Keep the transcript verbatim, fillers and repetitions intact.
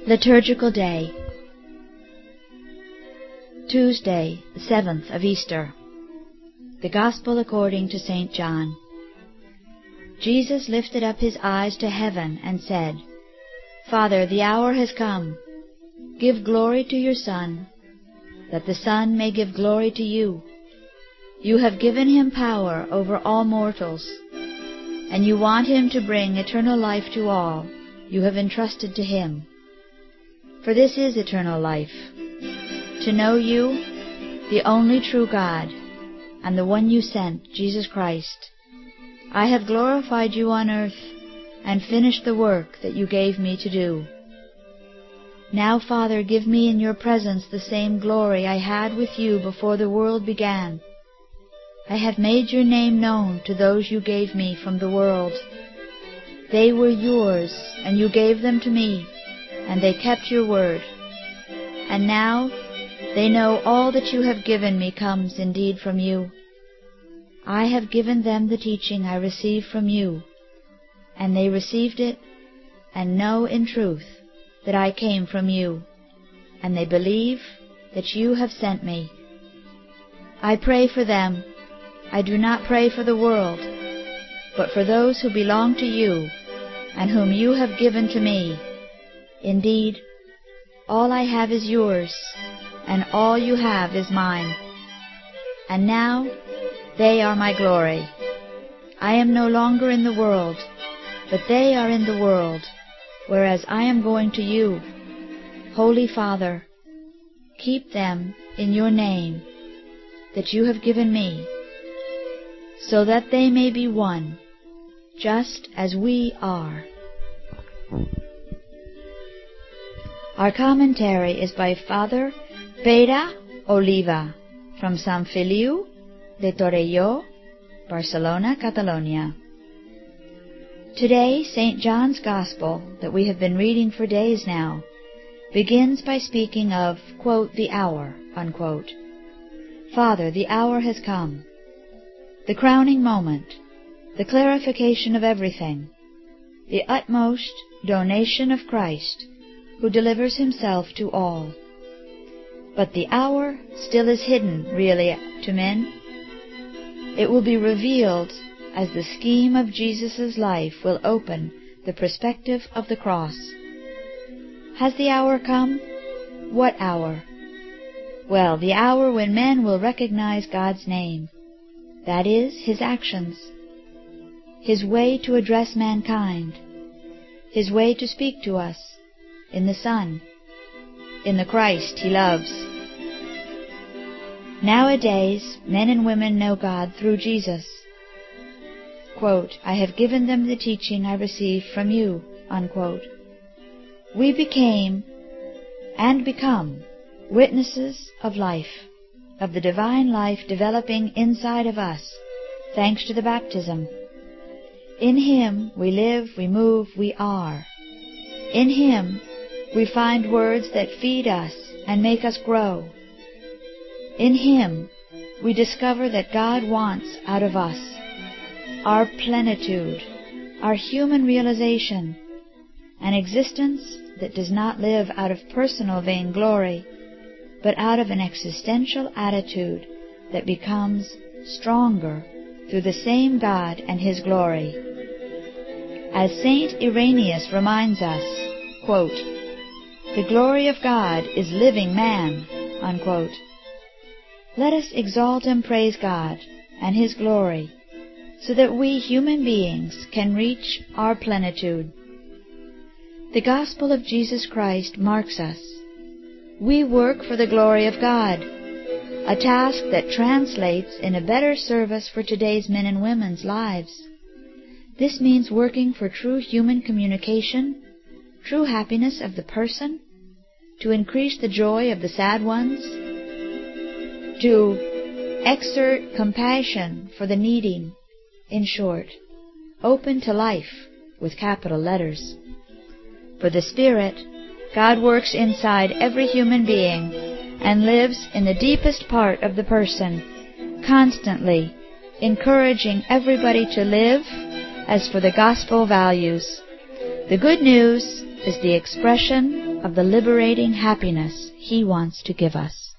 Liturgical Day, Tuesday, the seventh of Easter. The Gospel according to Saint John. Jesus lifted up his eyes to heaven and said, Father, the hour has come. Give glory to your Son, that the Son may give glory to you. You have given him power over all mortals, and you want him to bring eternal life to all you have entrusted to him. For this is eternal life, to know you, the only true God, and the one you sent, Jesus Christ. I have glorified you on earth, and finished the work that you gave me to do. Now, Father, give me in your presence the same glory I had with you before the world began. I have made your name known to those you gave me from the world. They were yours, and you gave them to me, and they kept your word. And now they know all that you have given me comes indeed from you. I have given them the teaching I received from you, and they received it, and know in truth that I came from you, and they believe that you have sent me. I pray for them. I do not pray for the world, but for those who belong to you, and whom you have given to me. Indeed, all I have is yours, and all you have is mine. And now they are my glory. I am no longer in the world, but they are in the world, whereas I am going to you. Holy Father, keep them in your name that you have given me, so that they may be one, just as we are. Our commentary is by Father Pere Oliva from Sant Feliu de Torelló, Barcelona, Catalonia. Today, Saint John's Gospel, that we have been reading for days now, begins by speaking of, quote, the hour, unquote. Father, the hour has come. The crowning moment, the clarification of everything, the utmost donation of Christ, who delivers himself to all. But the hour still is hidden, really, to men. It will be revealed as the scheme of Jesus' life will open the perspective of the cross. Has the hour come? What hour? Well, the hour when men will recognize God's name, that is, his actions, his way to address mankind, his way to speak to us, in the Son, in the Christ he loves. Nowadays, men and women know God through Jesus. Quote, I have given them the teaching I received from you, unquote. We became and become witnesses of life, of the divine life developing inside of us, thanks to the baptism. In him we live, we move, we are. In him we find words that feed us and make us grow. In him we discover that God wants out of us our plenitude, our human realization, an existence that does not live out of personal vainglory, but out of an existential attitude that becomes stronger through the same God and his glory. As Saint Irenaeus reminds us, quote, the glory of God is living man, unquote. Let us exalt and praise God and his glory, so that we human beings can reach our plenitude. The gospel of Jesus Christ marks us. We work for the glory of God, a task that translates in a better service for today's men and women's lives. This means working for true human communication, true happiness of the person, to increase the joy of the sad ones, to exert compassion for the needy, in short, open to life with capital letters. For the Spirit, God works inside every human being and lives in the deepest part of the person, constantly encouraging everybody to live as for the gospel values. The good news is the expression of the liberating happiness He wants to give us.